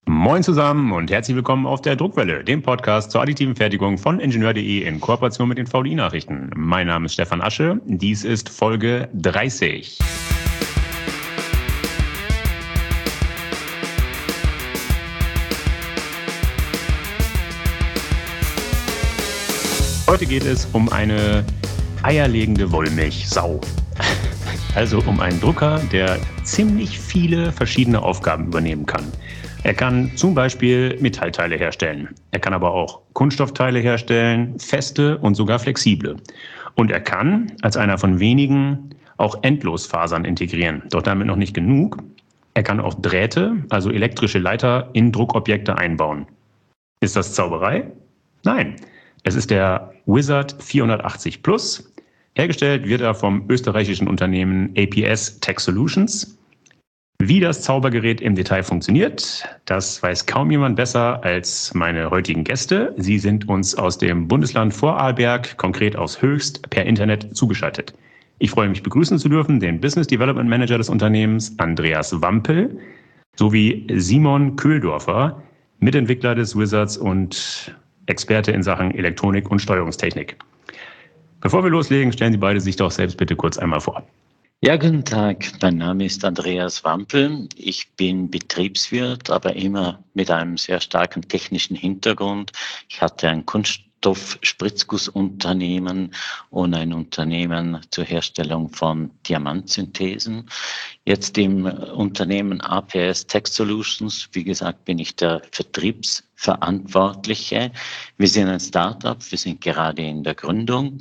Moin zusammen und herzlich willkommen auf der Druckwelle, dem Podcast zur additiven Fertigung von Ingenieur.de in Kooperation mit den VDI-Nachrichten. Mein Name ist Stefan Asche, dies ist Folge 30. Heute geht es um eine eierlegende Wollmilchsau. Also um einen Drucker, der ziemlich viele verschiedene Aufgaben übernehmen kann. Er kann zum Beispiel Metallteile herstellen. Er kann aber auch Kunststoffteile herstellen, feste und sogar flexible. Und er kann, als einer von wenigen, auch Endlosfasern integrieren. Doch damit noch nicht genug. Er kann auch Drähte, also elektrische Leiter, in Druckobjekte einbauen. Ist das Zauberei? Nein. Es ist der Wizard 480 Plus. Hergestellt wird er vom österreichischen Unternehmen APS Tech Solutions. Wie das Zaubergerät im Detail funktioniert, das weiß kaum jemand besser als meine heutigen Gäste. Sie sind uns aus dem Bundesland Vorarlberg, konkret aus Höchst, per Internet zugeschaltet. Ich freue mich, begrüßen zu dürfen den Business Development Manager des Unternehmens, Andreas Wampel, sowie Simon Köhldorfer, Mitentwickler des Wizards und Experte in Sachen Elektronik und Steuerungstechnik. Bevor wir loslegen, stellen Sie beide sich doch selbst bitte kurz einmal vor. Ja, guten Tag. Mein Name ist Andreas Wampel. Ich bin Betriebswirt, aber immer mit einem sehr starken technischen Hintergrund. Ich hatte ein Kunststoff-Spritzgussunternehmen und ein Unternehmen zur Herstellung von Diamantsynthesen. Jetzt im Unternehmen APS Tech Solutions, wie gesagt, bin ich der Vertriebsverantwortliche. Wir sind ein Startup, wir sind gerade in der Gründung.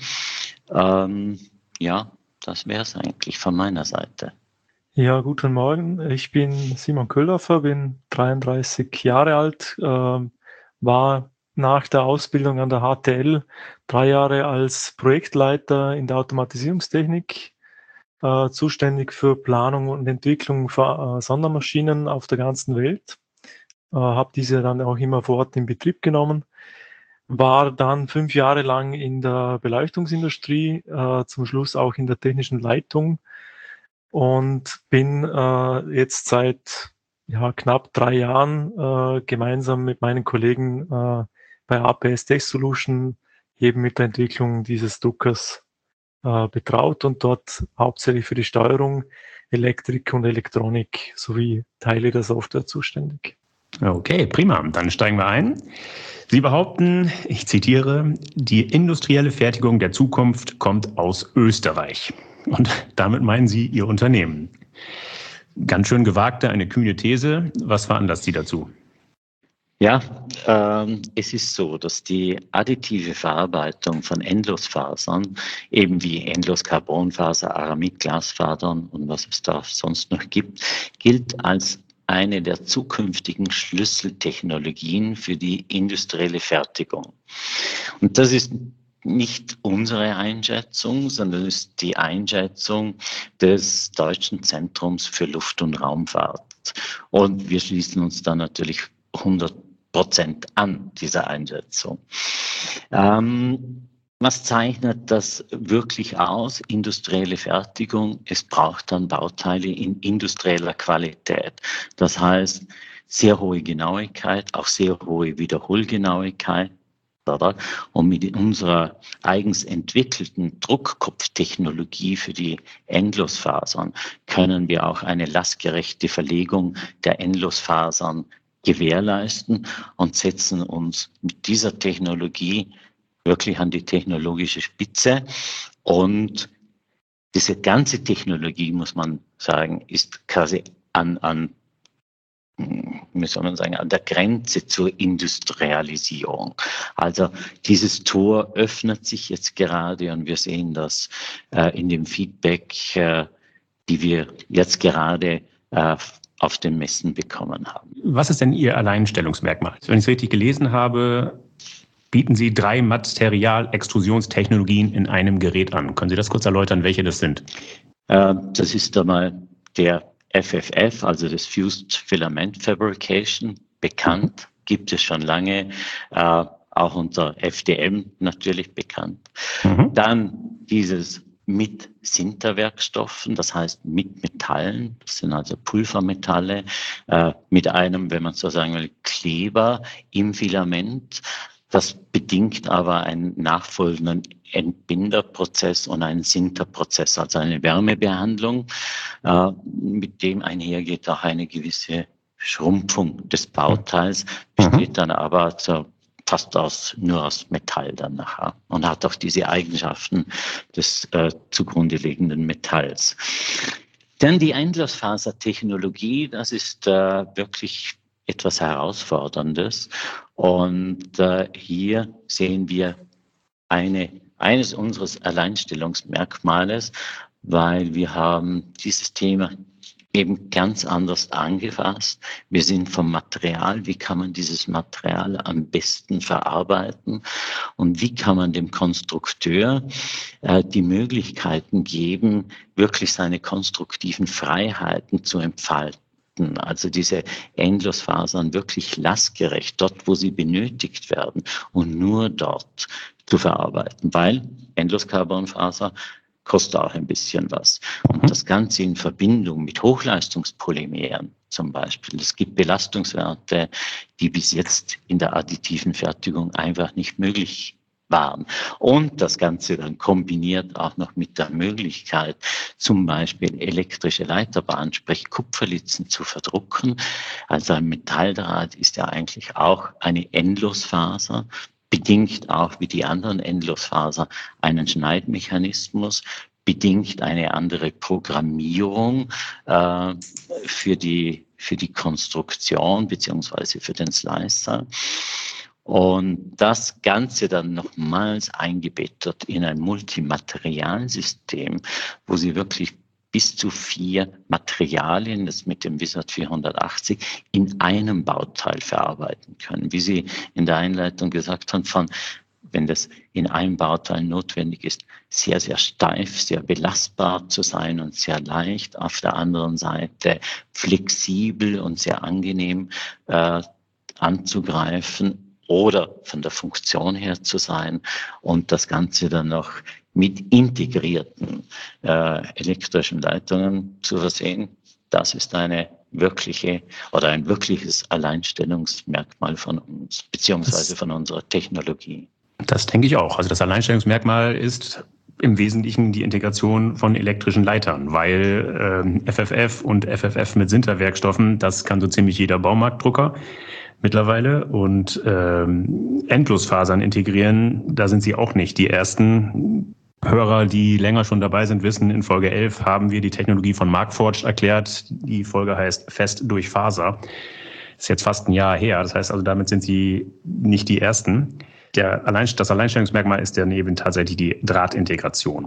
Das wäre es eigentlich von meiner Seite. Ja, guten Morgen. Ich bin Simon Köhldorfer, bin 33 Jahre alt, war nach der Ausbildung an der HTL 3 Jahre als Projektleiter in der Automatisierungstechnik, zuständig für Planung und Entwicklung von Sondermaschinen auf der ganzen Welt. Habe diese dann auch immer vor Ort in Betrieb genommen. War dann 5 Jahre lang in der Beleuchtungsindustrie, zum Schluss auch in der technischen Leitung und bin jetzt seit knapp 3 Jahren gemeinsam mit meinen Kollegen bei APS Tech Solution eben mit der Entwicklung dieses Druckers betraut und dort hauptsächlich für die Steuerung, Elektrik und Elektronik sowie Teile der Software zuständig. Okay, prima. Dann steigen wir ein. Sie behaupten, ich zitiere, die industrielle Fertigung der Zukunft kommt aus Österreich. Und damit meinen Sie Ihr Unternehmen. Ganz schön gewagte, eine kühne These. Was veranlasst Sie dazu? Ja, es ist so, dass die additive Verarbeitung von Endlosfasern, eben wie Endloscarbonfaser, Aramid-Glasfasern und was es da sonst noch gibt, gilt als eine der zukünftigen Schlüsseltechnologien für die industrielle Fertigung. Und das ist nicht unsere Einschätzung, sondern ist die Einschätzung des Deutschen Zentrums für Luft- und Raumfahrt. Und wir schließen uns da natürlich 100% an dieser Einschätzung. Was zeichnet das wirklich aus? Industrielle Fertigung. Es braucht dann Bauteile in industrieller Qualität. Das heißt, sehr hohe Genauigkeit, auch sehr hohe Wiederholgenauigkeit. Oder? Und mit unserer eigens entwickelten Druckkopftechnologie für die Endlosfasern können wir auch eine lastgerechte Verlegung der Endlosfasern gewährleisten und setzen uns mit dieser Technologie wirklich an die technologische Spitze. Und diese ganze Technologie, muss man sagen, ist quasi an der Grenze zur Industrialisierung. Also dieses Tor öffnet sich jetzt gerade und wir sehen das in dem Feedback, die wir jetzt gerade auf den Messen bekommen haben. Was ist denn Ihr Alleinstellungsmerkmal? Wenn ich es richtig gelesen habe, bieten Sie 3 Material-Extrusionstechnologien in einem Gerät an. Können Sie das kurz erläutern, welche das sind? Das ist einmal der FFF, also das Fused Filament Fabrication, bekannt, gibt es schon lange, auch unter FDM natürlich bekannt. Dann dieses mit Sinterwerkstoffen, das heißt mit Metallen, das sind also Pulvermetalle, mit einem, wenn man so sagen will, Kleber im Filament. Das bedingt aber einen nachfolgenden Entbinderprozess und einen Sinterprozess, also eine Wärmebehandlung, mit dem einhergeht auch eine gewisse Schrumpfung des Bauteils, besteht dann aber fast nur aus Metall dann nachher und hat auch diese Eigenschaften des zugrunde liegenden Metalls. Dann die Endlosfasertechnologie, das ist wirklich etwas Herausforderndes. Und hier sehen wir eines unseres Alleinstellungsmerkmales, weil wir haben dieses Thema eben ganz anders angefasst. Wir sind vom Material, wie kann man dieses Material am besten verarbeiten und wie kann man dem Konstrukteur die Möglichkeiten geben, wirklich seine konstruktiven Freiheiten zu entfalten. Also diese Endlosfasern wirklich lastgerecht, dort wo sie benötigt werden und nur dort zu verarbeiten, weil Endloscarbonfaser kostet auch ein bisschen was. Und das Ganze in Verbindung mit Hochleistungspolymeren zum Beispiel. Es gibt Belastungswerte, die bis jetzt in der additiven Fertigung einfach nicht möglich waren. Und das Ganze dann kombiniert auch noch mit der Möglichkeit, zum Beispiel elektrische Leiterbahnen, sprich Kupferlitzen zu verdrucken. Also ein Metalldraht ist ja eigentlich auch eine Endlosfaser, bedingt auch wie die anderen Endlosfaser einen Schneidmechanismus, bedingt eine andere Programmierung für die Konstruktion beziehungsweise für den Slicer. Und das Ganze dann nochmals eingebettet in ein Multimaterialsystem, wo Sie wirklich bis zu 4 Materialien, das mit dem Wizard 480, in einem Bauteil verarbeiten können. Wie Sie in der Einleitung gesagt haben, wenn das in einem Bauteil notwendig ist, sehr, sehr steif, sehr belastbar zu sein und sehr leicht. Auf der anderen Seite flexibel und sehr angenehm anzugreifen oder von der Funktion her zu sein und das Ganze dann noch mit integrierten elektrischen Leitungen zu versehen. Das ist ein wirkliches Alleinstellungsmerkmal von uns, beziehungsweise von unserer Technologie. Das denke ich auch. Also das Alleinstellungsmerkmal ist im Wesentlichen die Integration von elektrischen Leitern, weil FFF und FFF mit Sinterwerkstoffen, das kann so ziemlich jeder Baumarktdrucker mittlerweile. Und Endlosfasern integrieren, da sind sie auch nicht die ersten. Hörer, die länger schon dabei sind, wissen, in Folge 11 haben wir die Technologie von Markforged erklärt. Die Folge heißt Fest durch Faser. Ist jetzt fast ein Jahr her. Das heißt also, damit sind sie nicht die Ersten. Das Alleinstellungsmerkmal ist dann eben tatsächlich die Drahtintegration.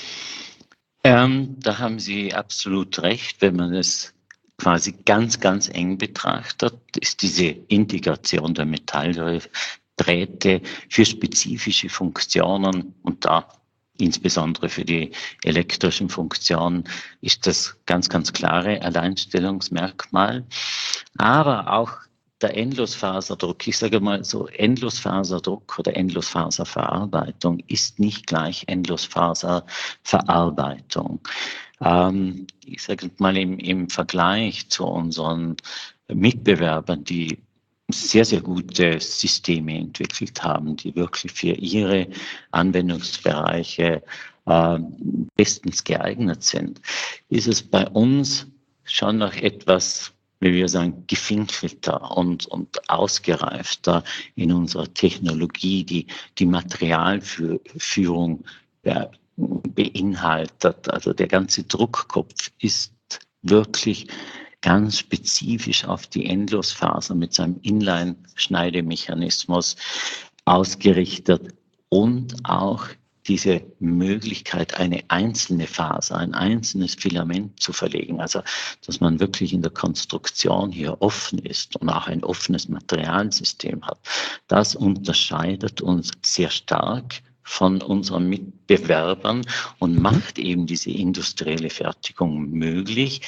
Da haben Sie absolut recht. Wenn man es quasi ganz, ganz eng betrachtet, ist diese Integration der Metalldrähte für spezifische Funktionen und da insbesondere für die elektrischen Funktionen ist das ganz, ganz klare Alleinstellungsmerkmal. Aber auch der Endlosfaserdruck, ich sage mal so, Endlosfaserdruck oder Endlosfaserverarbeitung ist nicht gleich Endlosfaserverarbeitung. Ich sage mal im Vergleich zu unseren Mitbewerbern, die sehr, sehr gute Systeme entwickelt haben, die wirklich für ihre Anwendungsbereiche bestens geeignet sind, ist es bei uns schon noch etwas, wie wir sagen, gefinkelter und ausgereifter in unserer Technologie, die Materialführung beinhaltet. Also der ganze Druckkopf ist wirklich ganz spezifisch auf die Endlosfaser mit seinem Inline-Schneidemechanismus ausgerichtet und auch diese Möglichkeit, eine einzelne Faser, ein einzelnes Filament zu verlegen. Also, dass man wirklich in der Konstruktion hier offen ist und auch ein offenes Materialsystem hat. Das unterscheidet uns sehr stark von unseren Mitbewerbern und macht eben diese industrielle Fertigung möglich,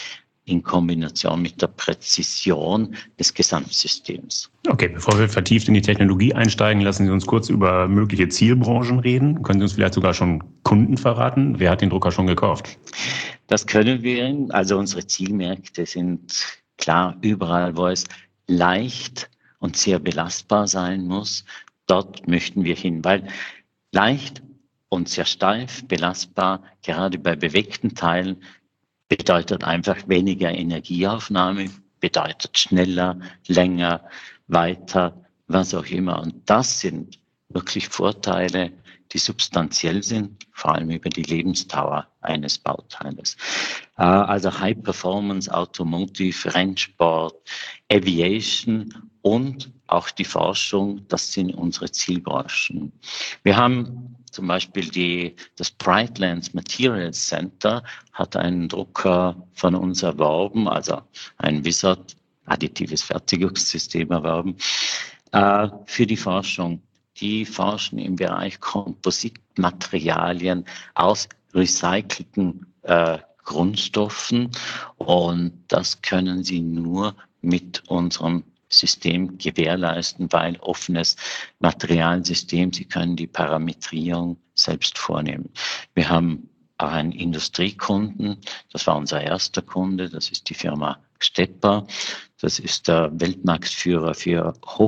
in Kombination mit der Präzision des Gesamtsystems. Okay, bevor wir vertieft in die Technologie einsteigen, lassen Sie uns kurz über mögliche Zielbranchen reden. Können Sie uns vielleicht sogar schon Kunden verraten? Wer hat den Drucker schon gekauft? Das können wir. Also unsere Zielmärkte sind klar überall, wo es leicht und sehr belastbar sein muss. Dort möchten wir hin, weil leicht und sehr steif belastbar, gerade bei bewegten Teilen, bedeutet einfach weniger Energieaufnahme, bedeutet schneller, länger, weiter, was auch immer. Und das sind wirklich Vorteile, die substanziell sind, vor allem über die Lebensdauer eines Bauteiles. Also High Performance, Automotive, Rennsport, Aviation und auch die Forschung, das sind unsere Zielbranchen. Wir haben zum Beispiel das Brightlands Materials Center hat einen Drucker von uns erworben, also ein Wizard, additives Fertigungssystem erworben, für die Forschung. Die forschen im Bereich Kompositmaterialien aus recycelten Grundstoffen und das können sie nur mit unserem System gewährleisten, weil offenes Materialsystem, sie können die Parametrierung selbst vornehmen. Wir haben auch einen Industriekunden, das war unser erster Kunde, das ist die Firma Stepper. Das ist der Weltmarktführer für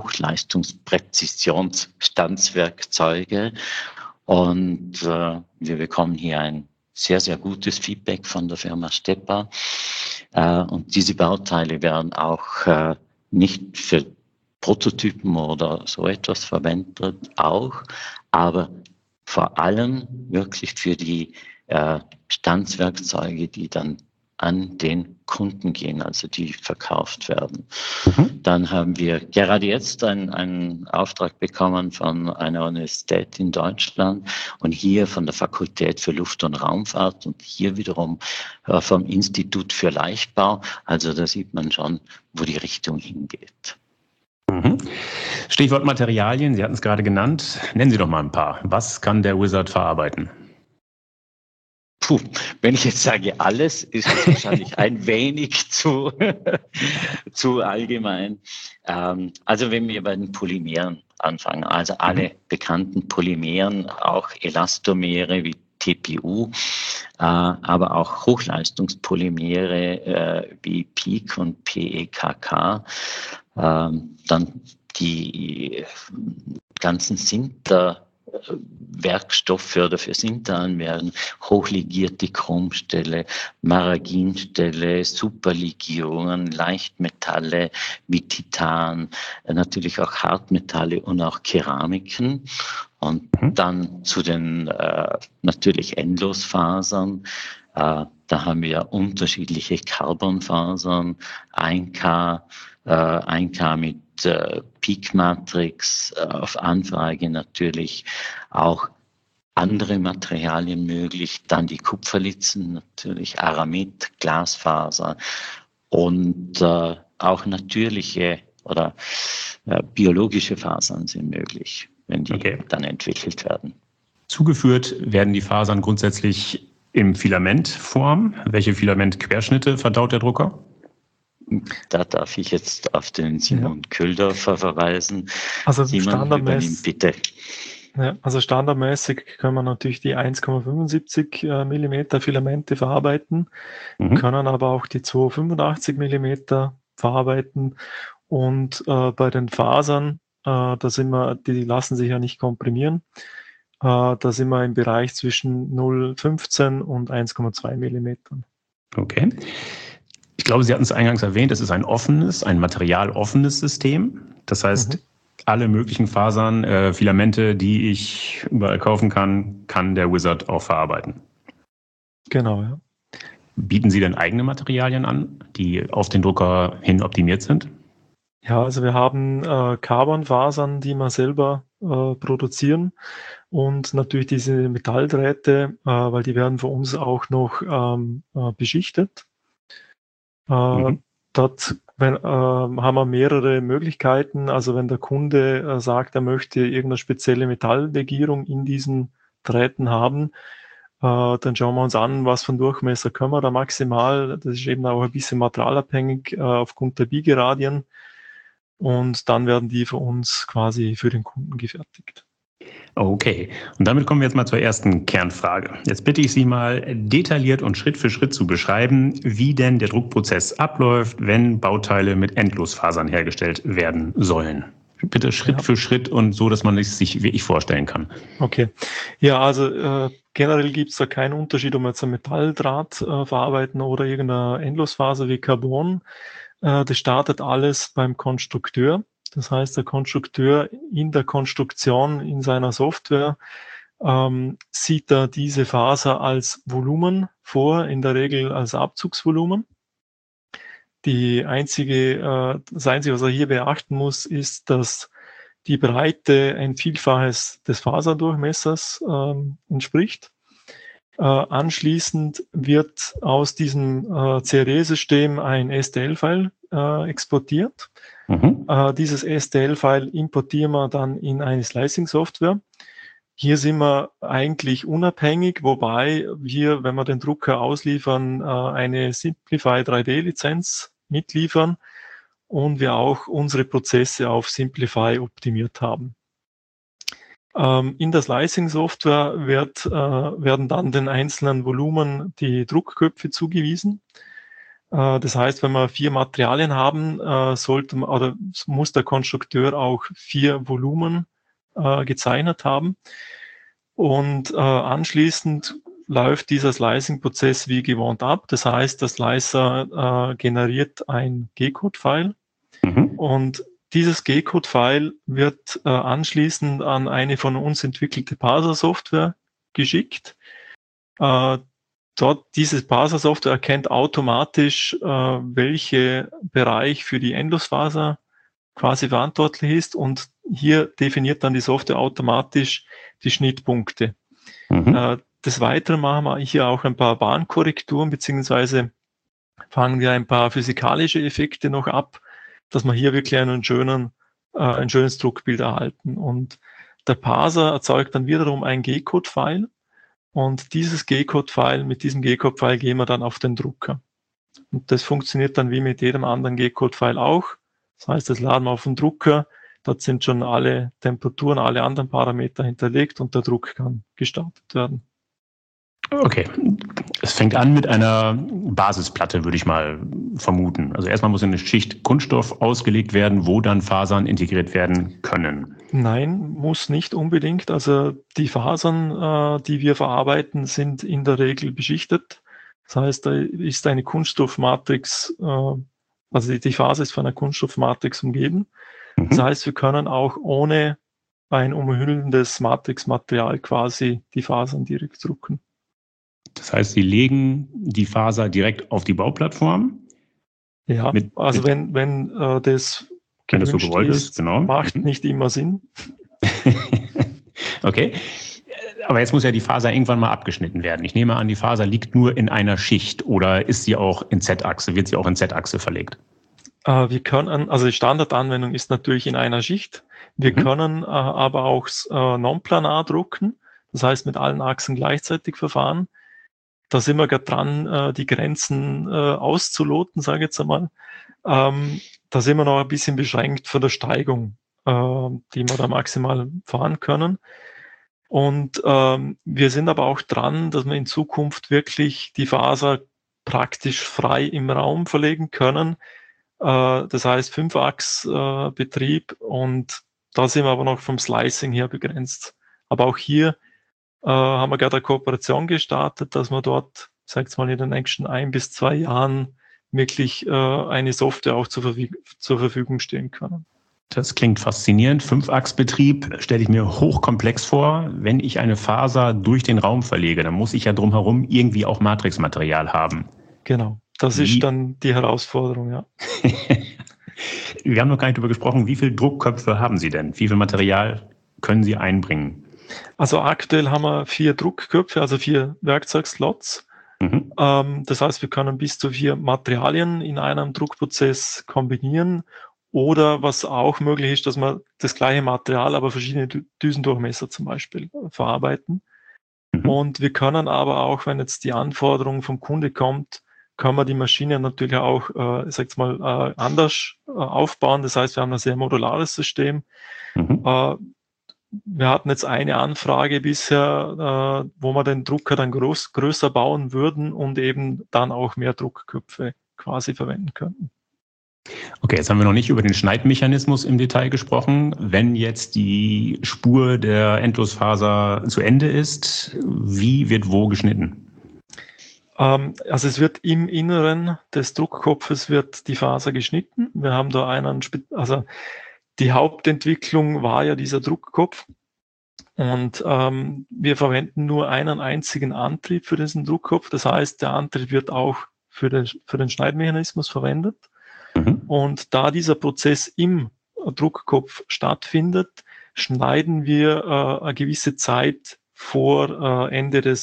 Hochleistungspräzisionsstandswerkzeuge. Und wir bekommen hier ein sehr, sehr gutes Feedback von der Firma Stepper. Und diese Bauteile werden auch nicht für Prototypen oder so etwas verwendet, auch, aber vor allem wirklich für die Standswerkzeuge, die dann an den Kunden gehen, also die verkauft werden. Dann haben wir gerade jetzt einen Auftrag bekommen von einer Universität in Deutschland und hier von der Fakultät für Luft- und Raumfahrt und hier wiederum vom Institut für Leichtbau. Also da sieht man schon, wo die Richtung hingeht. Stichwort Materialien, Sie hatten es gerade genannt. Nennen Sie doch mal ein paar. Was kann der Wizard verarbeiten? Wenn ich jetzt sage alles, ist es wahrscheinlich ein wenig zu allgemein. Also wenn wir bei den Polymeren anfangen, also alle bekannten Polymeren, auch Elastomere wie TPU, aber auch Hochleistungspolymere wie PEEK und PEKK, dann die ganzen Werkstoffe oder für Sinteranwärmen, hochlegierte Chromställe, Maraginställe, Superlegierungen, Leichtmetalle wie Titan, natürlich auch Hartmetalle und auch Keramiken. Und dann zu den natürlich Endlosfasern. Da haben wir unterschiedliche Carbonfasern, 1K mit PEEK-Matrix, auf Anfrage natürlich auch andere Materialien möglich, dann die Kupferlitzen, natürlich Aramid, Glasfaser und auch natürliche oder biologische Fasern sind möglich, wenn die dann entwickelt werden. Zugeführt werden die Fasern grundsätzlich im Filamentform. Welche Filamentquerschnitte verdaut der Drucker? Da darf ich jetzt auf den Simon Köhldorfer verweisen. Also Simon, übernimm bitte. Ja, also standardmäßig können wir natürlich die 1,75 mm Filamente verarbeiten, können aber auch die 285 mm verarbeiten und bei den Fasern, die lassen sich ja nicht komprimieren, da sind wir im Bereich zwischen 0,15 und 1,2 mm. Okay. Ich glaube, Sie hatten es eingangs erwähnt, es ist ein materialoffenes System. Das heißt, alle möglichen Fasern, Filamente, die ich überall kaufen kann der Wizard auch verarbeiten. Genau, ja. Bieten Sie denn eigene Materialien an, die auf den Drucker hin optimiert sind? Ja, also wir haben Carbonfasern, die wir selber produzieren und natürlich diese Metalldrähte, weil die werden für uns auch noch beschichtet. Dort haben wir mehrere Möglichkeiten. Also wenn der Kunde sagt, er möchte irgendeine spezielle Metalllegierung in diesen Drähten haben, Dann schauen wir uns an, was für einen Durchmesser können wir da maximal. Das ist eben auch ein bisschen materialabhängig aufgrund der Biegeradien. Und dann werden die für uns quasi für den Kunden gefertigt. Okay, und damit kommen wir jetzt mal zur ersten Kernfrage. Jetzt bitte ich Sie mal detailliert und Schritt für Schritt zu beschreiben, wie denn der Druckprozess abläuft, wenn Bauteile mit Endlosfasern hergestellt werden sollen. Bitte Schritt für Schritt und so, dass man es sich wirklich vorstellen kann. Okay, ja, also generell gibt es da keinen Unterschied, ob wir jetzt ein Metalldraht verarbeiten oder irgendeine Endlosfaser wie Carbon. Das startet alles beim Konstrukteur. Das heißt, der Konstrukteur in der Konstruktion in seiner Software sieht er diese Faser als Volumen vor, in der Regel als Abzugsvolumen. Das Einzige, was er hier beachten muss, ist, dass die Breite ein Vielfaches des Faserdurchmessers entspricht. Anschließend wird aus diesem CRE-System ein STL-File exportiert. Dieses STL-File importieren wir dann in eine Slicing-Software. Hier sind wir eigentlich unabhängig, wobei wir, wenn wir den Drucker ausliefern, eine Simplify 3D-Lizenz mitliefern und wir auch unsere Prozesse auf Simplify optimiert haben. In der Slicing-Software werden dann den einzelnen Volumen die Druckköpfe zugewiesen. Das heißt, wenn wir 4 Materialien haben, muss der Konstrukteur auch 4 Volumen gezeichnet haben. Und anschließend läuft dieser Slicing-Prozess wie gewohnt ab. Das heißt, der Slicer generiert ein G-Code-File und dieses G-Code-File wird anschließend an eine von uns entwickelte Parser-Software geschickt. Diese Parser-Software erkennt automatisch, welcher Bereich für die Endlosfaser quasi verantwortlich ist und hier definiert dann die Software automatisch die Schnittpunkte. Des Weiteren machen wir hier auch ein paar Bahnkorrekturen, beziehungsweise fangen wir ein paar physikalische Effekte noch ab, dass wir hier wirklich ein schönes Druckbild erhalten. Und der Parser erzeugt dann wiederum ein G-Code-File und mit diesem G-Code-File gehen wir dann auf den Drucker. Und das funktioniert dann wie mit jedem anderen G-Code-File auch. Das heißt, das laden wir auf den Drucker, dort sind schon alle Temperaturen, alle anderen Parameter hinterlegt und der Druck kann gestartet werden. Okay, es fängt an mit einer Basisplatte, würde ich mal vermuten. Also erstmal muss eine Schicht Kunststoff ausgelegt werden, wo dann Fasern integriert werden können. Nein, muss nicht unbedingt. Also die Fasern, die wir verarbeiten, sind in der Regel beschichtet. Das heißt, da ist eine Kunststoffmatrix, also die Faser ist von einer Kunststoffmatrix umgeben. Das heißt, wir können auch ohne ein umhüllendes Matrixmaterial quasi die Fasern direkt drucken. Das heißt, Sie legen die Faser direkt auf die Bauplattform? Ja, wenn das so gewollt ist, genau. Macht nicht immer Sinn. Okay, aber jetzt muss ja die Faser irgendwann mal abgeschnitten werden. Ich nehme an, die Faser liegt nur in einer Schicht oder ist sie auch in Z-Achse, wird sie auch in Z-Achse verlegt? Die Standardanwendung ist natürlich in einer Schicht. Wir können aber auch non-planar drucken, das heißt mit allen Achsen gleichzeitig verfahren. Da sind wir gerade dran, die Grenzen auszuloten, sage ich jetzt einmal. Da sind wir noch ein bisschen beschränkt von der Steigung, die wir da maximal fahren können. Und wir sind aber auch dran, dass wir in Zukunft wirklich die Faser praktisch frei im Raum verlegen können. Das heißt 5-Achs-Betrieb und da sind wir aber noch vom Slicing her begrenzt. Aber auch hier haben wir gerade eine Kooperation gestartet, dass wir dort, sag ich mal, in den nächsten 1 bis 2 Jahren wirklich eine Software auch zur Verfügung stehen können. Das klingt faszinierend. 5-Achs-Betrieb stelle ich mir hochkomplex vor. Wenn ich eine Faser durch den Raum verlege, dann muss ich ja drumherum irgendwie auch Matrixmaterial haben. Genau, das ist dann die Herausforderung, ja. Wir haben noch gar nicht darüber gesprochen, wie viele Druckköpfe haben Sie denn? Wie viel Material können Sie einbringen? Also aktuell haben wir 4 Druckköpfe, also 4 Werkzeugslots. Das heißt, wir können bis zu 4 Materialien in einem Druckprozess kombinieren. Oder was auch möglich ist, dass wir das gleiche Material, aber verschiedene Düsendurchmesser zum Beispiel verarbeiten. Und wir können aber auch, wenn jetzt die Anforderung vom Kunde kommt, können wir die Maschine natürlich auch, anders aufbauen. Das heißt, wir haben ein sehr modulares System. Wir hatten jetzt eine Anfrage bisher, wo wir den Drucker dann größer bauen würden und eben dann auch mehr Druckköpfe quasi verwenden könnten. Okay, jetzt haben wir noch nicht über den Schneidmechanismus im Detail gesprochen. Wenn jetzt die Spur der Endlosfaser zu Ende ist, wie wird wo geschnitten? Also es wird im Inneren des Druckkopfes wird die Faser geschnitten. Wir haben da die Hauptentwicklung war ja dieser Druckkopf. Und wir verwenden nur einen einzigen Antrieb für diesen Druckkopf. Das heißt, der Antrieb wird auch für den Schneidmechanismus verwendet. Und da dieser Prozess im Druckkopf stattfindet, schneiden wir eine gewisse Zeit vor Ende der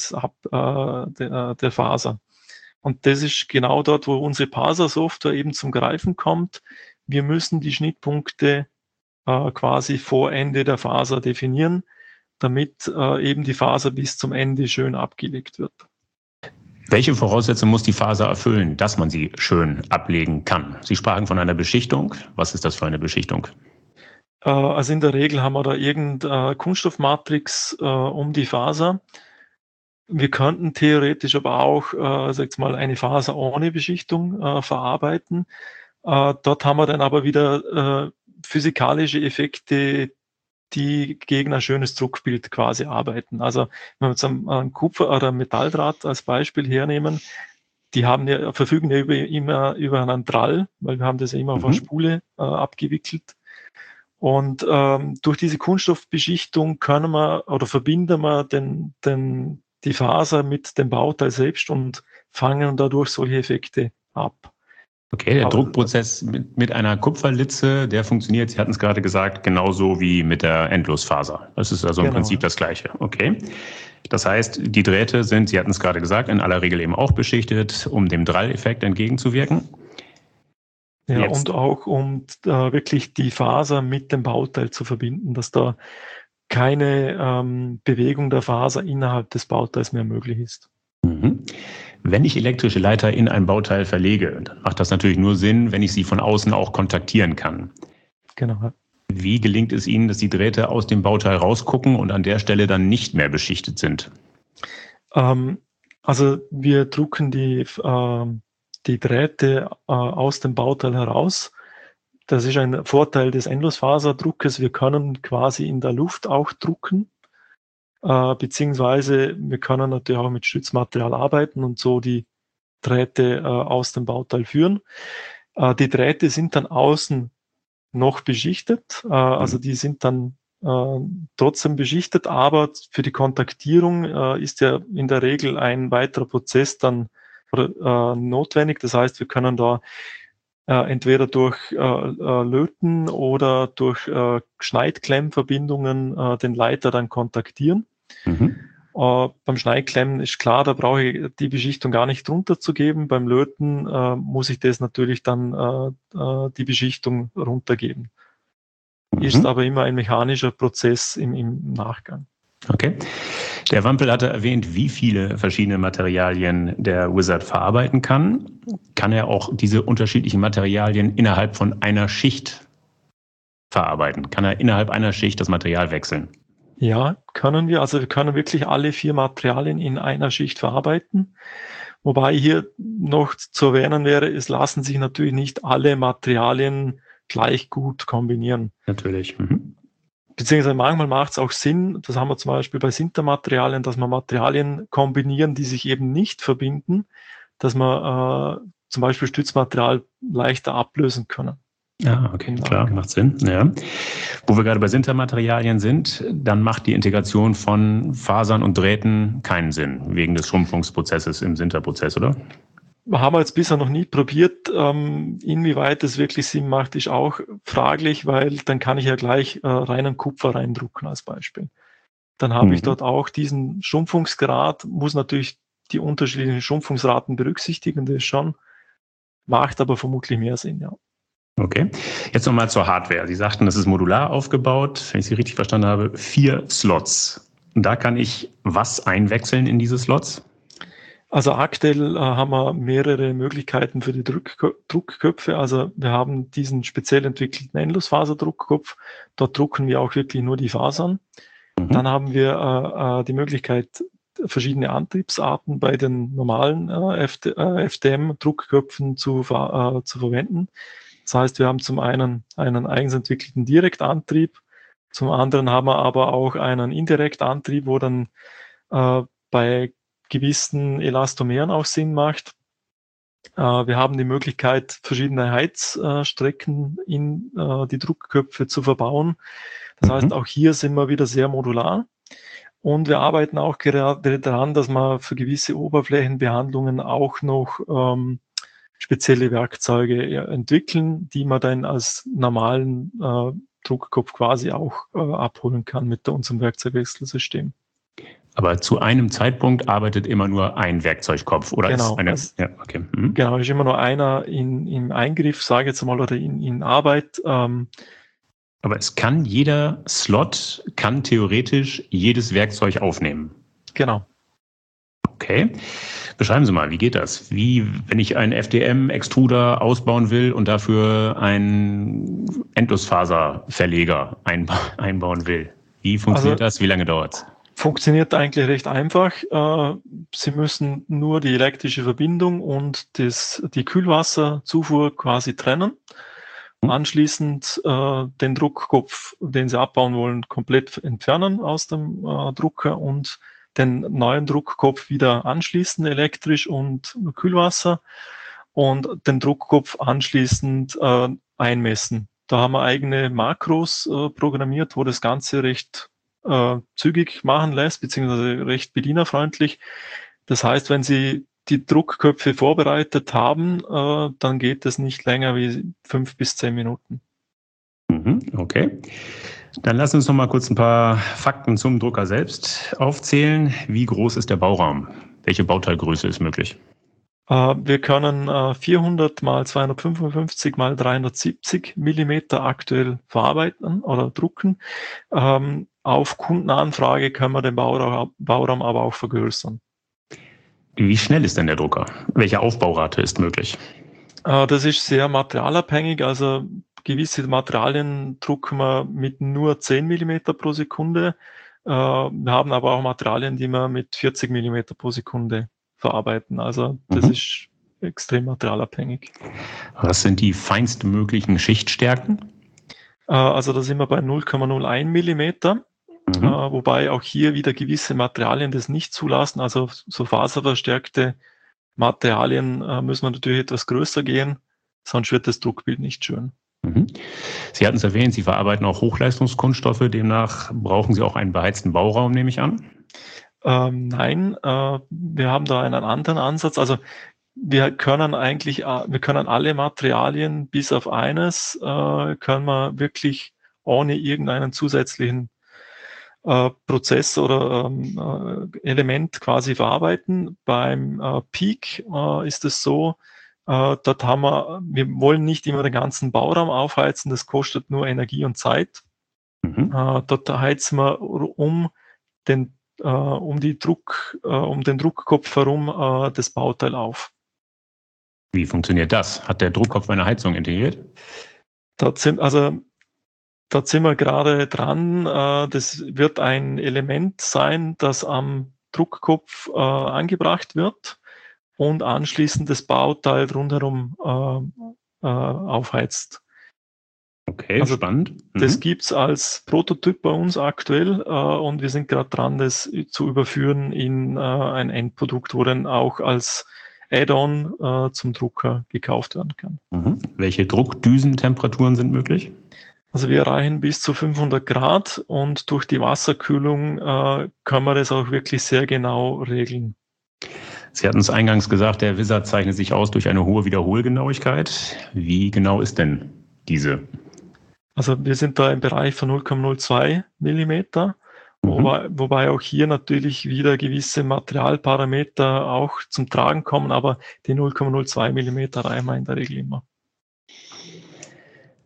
Faser. Und das ist genau dort, wo unsere Parser-Software eben zum Greifen kommt. Wir müssen die Schnittpunkte quasi vor Ende der Faser definieren, damit eben die Faser bis zum Ende schön abgelegt wird. Welche Voraussetzungen muss die Faser erfüllen, dass man sie schön ablegen kann? Sie sprachen von einer Beschichtung. Was ist das für eine Beschichtung? Also in der Regel haben wir da irgendeine Kunststoffmatrix um die Faser. Wir könnten theoretisch aber auch eine Faser ohne Beschichtung verarbeiten. Dort haben wir dann aber wieder physikalische Effekte, die gegen ein schönes Druckbild quasi arbeiten. Also wenn wir jetzt einen Kupfer- oder Metalldraht als Beispiel hernehmen, die verfügen ja immer über einen Drall, weil wir haben das ja immer auf einer Spule abgewickelt. Und durch diese Kunststoffbeschichtung verbinden wir die Faser mit dem Bauteil selbst und fangen dadurch solche Effekte ab. Okay, der Druckprozess mit einer Kupferlitze, der funktioniert, Sie hatten es gerade gesagt, genauso wie mit der Endlosfaser. Das ist also im Prinzip das Gleiche. Okay. Das heißt, die Drähte sind, Sie hatten es gerade gesagt, in aller Regel eben auch beschichtet, um dem Drall-Effekt entgegenzuwirken. Ja, jetzt. Und auch um wirklich die Faser mit dem Bauteil zu verbinden, dass da keine Bewegung der Faser innerhalb des Bauteils mehr möglich ist. Wenn ich elektrische Leiter in ein Bauteil verlege, dann macht das natürlich nur Sinn, wenn ich sie von außen auch kontaktieren kann. Genau. Wie gelingt es Ihnen, dass die Drähte aus dem Bauteil rausgucken und an der Stelle dann nicht mehr beschichtet sind? Also wir drucken die Drähte aus dem Bauteil heraus. Das ist ein Vorteil des Endlosfaserdruckes. Wir können quasi in der Luft auch drucken. Beziehungsweise wir können natürlich auch mit Stützmaterial arbeiten und so die Drähte aus dem Bauteil führen. Die Drähte sind dann außen noch beschichtet, also die sind dann trotzdem beschichtet, aber für die Kontaktierung ist ja in der Regel ein weiterer Prozess dann notwendig. Das heißt, wir können da entweder durch Löten oder durch Schneidklemmverbindungen den Leiter dann kontaktieren. Beim Schneidklemmen ist klar, da brauche ich die Beschichtung gar nicht drunter zu geben. Beim Löten muss ich das natürlich dann die Beschichtung runtergeben. Ist aber immer ein mechanischer Prozess im Nachgang. Okay. Der Wampel hatte erwähnt, wie viele verschiedene Materialien der Wizard verarbeiten kann. Kann er auch diese unterschiedlichen Materialien innerhalb von einer Schicht verarbeiten? Kann er innerhalb einer Schicht das Material wechseln? Ja, können wir. Also wir können wirklich alle 4 Materialien in einer Schicht verarbeiten. Wobei hier noch zu erwähnen wäre, es lassen sich natürlich nicht alle Materialien gleich gut kombinieren. Natürlich. Beziehungsweise manchmal macht es auch Sinn, das haben wir zum Beispiel bei Sintermaterialien, dass wir Materialien kombinieren, die sich eben nicht verbinden, dass wir zum Beispiel Stützmaterial leichter ablösen können. Ja, okay, klar, macht Sinn. Ja. Wo wir gerade bei Sintermaterialien sind, dann macht die Integration von Fasern und Drähten keinen Sinn, wegen des Schrumpfungsprozesses im Sinterprozess, oder? Haben wir jetzt bisher noch nie probiert. Inwieweit es wirklich Sinn macht, ist auch fraglich, weil dann kann ich ja gleich reinen Kupfer reindrucken als Beispiel. Dann habe ich dort auch diesen Schrumpfungsgrad, muss natürlich die unterschiedlichen Schrumpfungsraten berücksichtigen, das schon, macht aber vermutlich mehr Sinn, ja. Okay, jetzt nochmal zur Hardware. Sie sagten, das ist modular aufgebaut, wenn ich Sie richtig verstanden habe, 4 Slots. Da kann ich was einwechseln in diese Slots? Also aktuell haben wir mehrere Möglichkeiten für die Druckköpfe. Also wir haben diesen speziell entwickelten Endlosfaserdruckkopf. Dort drucken wir auch wirklich nur die Fasern. Dann haben wir die Möglichkeit, verschiedene Antriebsarten bei den normalen FDM-Druckköpfen zu verwenden. Das heißt, wir haben zum einen eigens entwickelten Direktantrieb, zum anderen haben wir aber auch einen Indirektantrieb, wo dann bei gewissen Elastomeren auch Sinn macht. Wir haben die Möglichkeit, verschiedene Heizstrecken in die Druckköpfe zu verbauen. Das heißt, auch hier sind wir wieder sehr modular. Und wir arbeiten auch gerade daran, dass wir für gewisse Oberflächenbehandlungen auch noch spezielle Werkzeuge entwickeln, die man dann als normalen Druckkopf quasi auch abholen kann mit unserem Werkzeugwechselsystem. Aber zu einem Zeitpunkt arbeitet immer nur ein Werkzeugkopf, oder? Genau, Genau, ist immer nur einer im Eingriff, sage ich jetzt mal, oder in Arbeit. Aber es kann jeder Slot, kann theoretisch jedes Werkzeug aufnehmen. Genau. Okay. Beschreiben Sie mal, wie geht das? Wenn ich einen FDM-Extruder ausbauen will und dafür einen Endlosfaserverleger einbauen will. Wie funktioniert das? Wie lange dauert es? Funktioniert eigentlich recht einfach. Sie müssen nur die elektrische Verbindung und die Kühlwasserzufuhr quasi trennen. Anschließend den Druckkopf, den Sie abbauen wollen, komplett entfernen aus dem Drucker und den neuen Druckkopf wieder anschließen, elektrisch und Kühlwasser, und den Druckkopf anschließend einmessen. Da haben wir eigene Makros programmiert, wo das Ganze recht zügig machen lässt, beziehungsweise recht bedienerfreundlich. Das heißt, wenn Sie die Druckköpfe vorbereitet haben, dann geht es nicht länger wie 5 bis 10 Minuten. Okay. Dann lassen Sie uns noch mal kurz ein paar Fakten zum Drucker selbst aufzählen. Wie groß ist der Bauraum? Welche Bauteilgröße ist möglich? Wir können 400 mal 255 mal 370 Millimeter aktuell verarbeiten oder drucken. Auf Kundenanfrage können wir den Bauraum aber auch vergrößern. Wie schnell ist denn der Drucker? Welche Aufbaurate ist möglich? Das ist sehr materialabhängig. Also gewisse Materialien drucken wir mit nur 10 Millimeter pro Sekunde. Wir haben aber auch Materialien, die wir mit 40 Millimeter pro Sekunde verarbeiten. Also das ist extrem materialabhängig. Was sind die feinstmöglichen Schichtstärken? Also da sind wir bei 0,01 Millimeter. Wobei auch hier wieder gewisse Materialien das nicht zulassen. Also so faserverstärkte Materialien müssen wir natürlich etwas größer gehen, sonst wird das Druckbild nicht schön. Sie hatten es erwähnt, Sie verarbeiten auch Hochleistungskunststoffe, demnach brauchen Sie auch einen beheizten Bauraum, nehme ich an? Nein, wir haben da einen anderen Ansatz. Also wir können alle Materialien bis auf eines können wir wirklich ohne irgendeinen zusätzlichen Prozess oder Element quasi verarbeiten. Beim Peak ist es so, dort wir wollen nicht immer den ganzen Bauraum aufheizen, das kostet nur Energie und Zeit. Dort heizen wir um den Druckkopf herum das Bauteil auf. Wie funktioniert das? Hat der Druckkopf eine Heizung integriert? Da sind wir gerade dran. Das wird ein Element sein, das am Druckkopf angebracht wird und anschließend das Bauteil rundherum aufheizt. Okay, also, spannend. Das gibt's als Prototyp bei uns aktuell und wir sind gerade dran, das zu überführen in ein Endprodukt, wo dann auch als Add-on zum Drucker gekauft werden kann. Welche Druckdüsentemperaturen sind möglich? Also wir erreichen bis zu 500 Grad und durch die Wasserkühlung können wir das auch wirklich sehr genau regeln. Sie hatten es eingangs gesagt, der Wizard zeichnet sich aus durch eine hohe Wiederholgenauigkeit. Wie genau ist denn diese? Also wir sind da im Bereich von 0,02 Millimeter, wobei auch hier natürlich wieder gewisse Materialparameter auch zum Tragen kommen, aber die 0,02 Millimeter reichen wir in der Regel immer.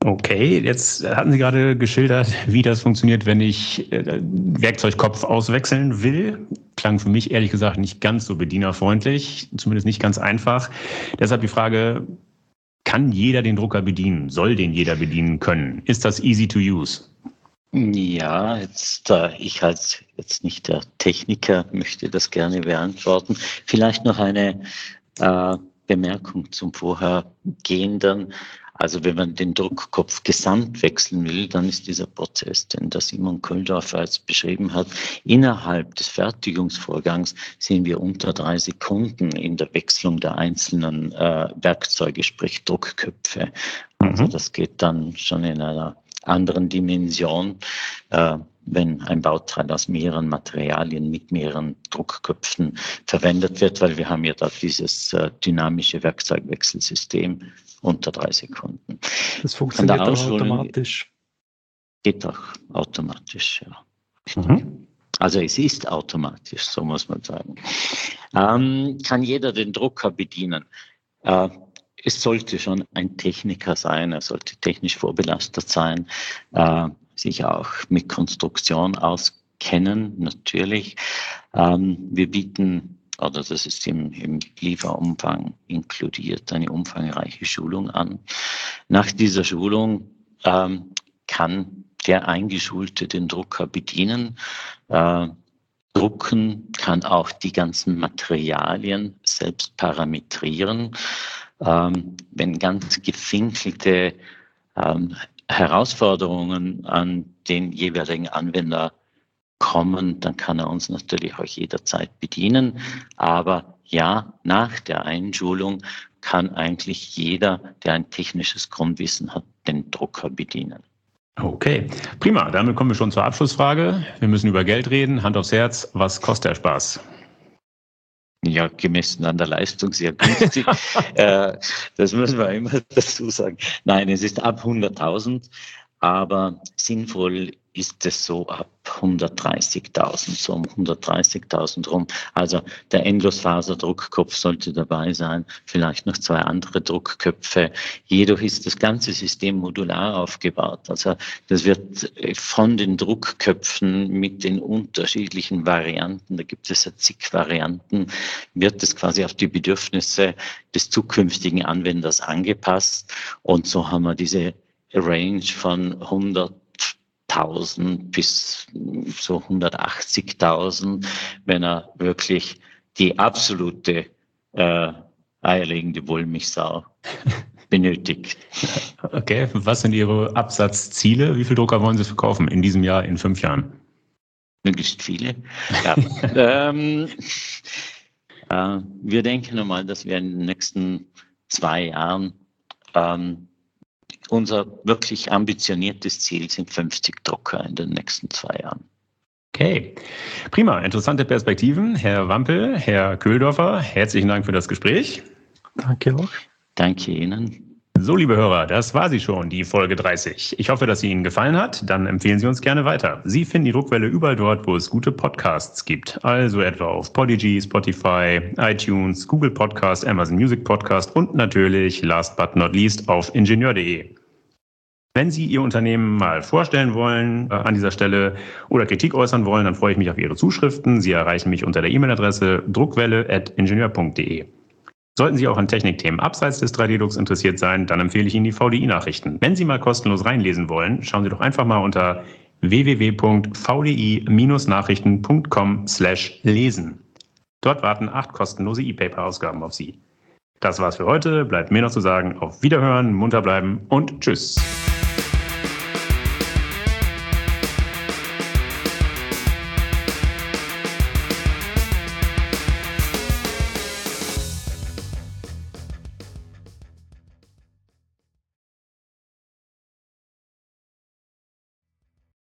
Okay, jetzt hatten Sie gerade geschildert, wie das funktioniert, wenn ich Werkzeugkopf auswechseln will. Klang für mich ehrlich gesagt nicht ganz so bedienerfreundlich, zumindest nicht ganz einfach. Deshalb die Frage, kann jeder den Drucker bedienen? Soll den jeder bedienen können? Ist das easy to use? Ja, ich als jetzt nicht der Techniker möchte das gerne beantworten. Vielleicht noch eine Bemerkung zum Vorhergehenden. Also wenn man den Druckkopf gesamt wechseln will, dann ist dieser Prozess, den der Simon Kölldorfer jetzt beschrieben hat, innerhalb des Fertigungsvorgangs sind wir unter 3 Sekunden in der Wechselung der einzelnen Werkzeuge, sprich Druckköpfe. Also das geht dann schon in einer anderen Dimension, wenn ein Bauteil aus mehreren Materialien mit mehreren Druckköpfen verwendet wird, weil wir haben ja da dieses dynamische Werkzeugwechselsystem unter 3 Sekunden. Das funktioniert auch automatisch. Geht auch automatisch, ja. Also es ist automatisch, so muss man sagen. Kann jeder den Drucker bedienen? Es sollte schon ein Techniker sein, er sollte technisch vorbelastet sein, sich auch mit Konstruktion auskennen, natürlich. Wir bieten, oder das ist im Lieferumfang inkludiert, eine umfangreiche Schulung an. Nach dieser Schulung kann der Eingeschulte den Drucker bedienen. Drucken kann auch die ganzen Materialien selbst parametrieren. Wenn ganz gefinkelte Herausforderungen an den jeweiligen Anwender kommen, dann kann er uns natürlich auch jederzeit bedienen. Aber ja, nach der Einschulung kann eigentlich jeder, der ein technisches Grundwissen hat, den Drucker bedienen. Okay, prima. Damit kommen wir schon zur Abschlussfrage. Wir müssen über Geld reden. Hand aufs Herz. Was kostet der Spaß? Ja, gemessen an der Leistung sehr günstig. Das müssen wir immer dazu sagen. Nein, es ist ab 100.000, aber sinnvoll ist es so ab 130.000, so um 130.000 rum. Also der Endlosfaserdruckkopf sollte dabei sein, vielleicht noch 2 andere Druckköpfe. Jedoch ist das ganze System modular aufgebaut. Also das wird von den Druckköpfen mit den unterschiedlichen Varianten, da gibt es ja zig Varianten, wird es quasi auf die Bedürfnisse des zukünftigen Anwenders angepasst. Und so haben wir diese Range von 100.000 bis so 180.000, wenn er wirklich die absolute eierlegende Wollmilchsau benötigt. Okay, was sind Ihre Absatzziele? Wie viele Drucker wollen Sie verkaufen in diesem Jahr, in 5 Jahren? Möglichst viele. Ja. Wir denken einmal, dass wir in den nächsten 2 Jahren unser wirklich ambitioniertes Ziel sind 50 Drucker in den nächsten 2 Jahren. Okay, prima. Interessante Perspektiven. Herr Wampel, Herr Kölldorfer, herzlichen Dank für das Gespräch. Danke auch. Danke Ihnen. So, liebe Hörer, das war sie schon, die Folge 30. Ich hoffe, dass sie Ihnen gefallen hat. Dann empfehlen Sie uns gerne weiter. Sie finden die Druckwelle überall dort, wo es gute Podcasts gibt. Also etwa auf Podigy, Spotify, iTunes, Google Podcast, Amazon Music Podcast und natürlich, last but not least, auf ingenieur.de. Wenn Sie Ihr Unternehmen mal vorstellen wollen an dieser Stelle oder Kritik äußern wollen, dann freue ich mich auf Ihre Zuschriften. Sie erreichen mich unter der E-Mail-Adresse druckwelle@ingenieur.de. Sollten Sie auch an Technikthemen abseits des 3D-Drucks interessiert sein, dann empfehle ich Ihnen die VDI-Nachrichten. Wenn Sie mal kostenlos reinlesen wollen, schauen Sie doch einfach mal unter www.vdi-nachrichten.com/lesen. Dort warten 8 kostenlose E-Paper-Ausgaben auf Sie. Das war's für heute. Bleibt mir noch zu sagen, auf Wiederhören, munter bleiben und tschüss.